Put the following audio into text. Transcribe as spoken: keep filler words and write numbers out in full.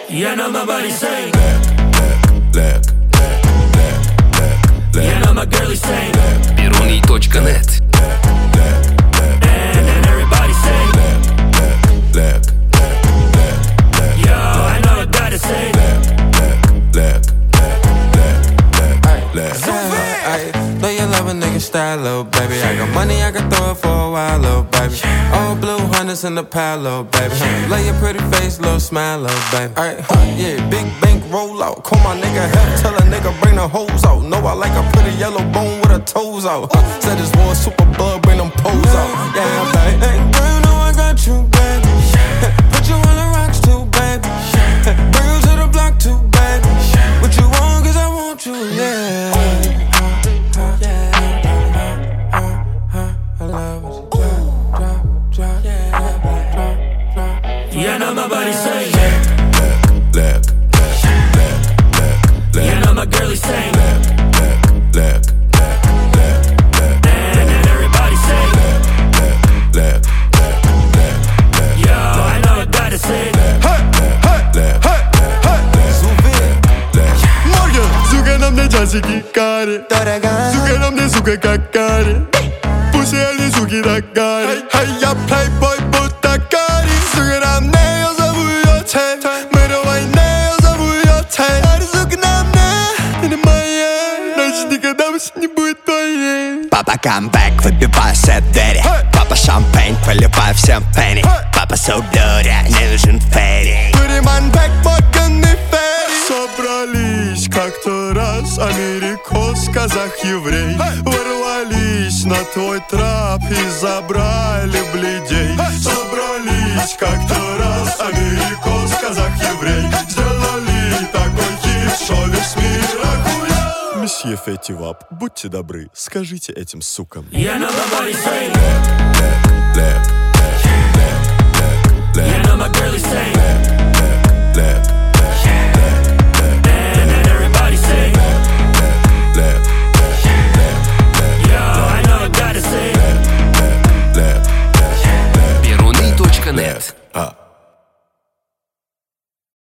You know my body say black, black, black, black, black, black. You know my girl is saying Piruni точка нет. And then everybody say black, black, black, black, black. Yo, I know I gotta say black, black, black, black, black, black. Ay, know you love a nigga style, little baby. I got money, I can throw it for a while, little baby. All blue hundreds in the pile, little baby. Lay your pretty face, little smile, little baby. Ay, yeah, big bank roll out. Call my nigga help, tell a nigga bring the hoes out. Know I like a pretty yellow bone with her toes out. Said this war super bug, bring them poles out. Yeah, baby. Hey, girl, you know I got you, baby. Put you on the rocks too, baby. Bring you to the block too, baby. What you want, cause I want you, yeah. You know my body say black, black, black, black, black, black. You know my girl is saying black, black, black, black, black, black. And then everybody say black, black, black, black, black, black. Yo, I know I gotta say black, black, black, black, black, black. Morgan, suka nam ne jasiki kare Suka nam ne suka kakare Pussy ali suki da kare Hey ya playboy buta kare Suka nam ne yosa vuyo te Mero wai ne yosa vuyo te Ari suka nam ne Ini моя Значит никогда больше не будет твоей. Папа камбэк, выбиваю все двери. Папа шампейн, поливаю всем пенни. Папа судоря, не нужен ферри. Пуриман бэк, морганный ферри. Собрались как-то раз америкос, казах, еврей. Ворвались на твой трап и забрали бледей. Собрались как-то раз америкос, казах, еврей. Сделали такой хит, что весь мир охуел. Месье Фетти Вап, будьте добры, скажите этим сукам. You know my body say black, black, black, black, black, black. You know my girl is saying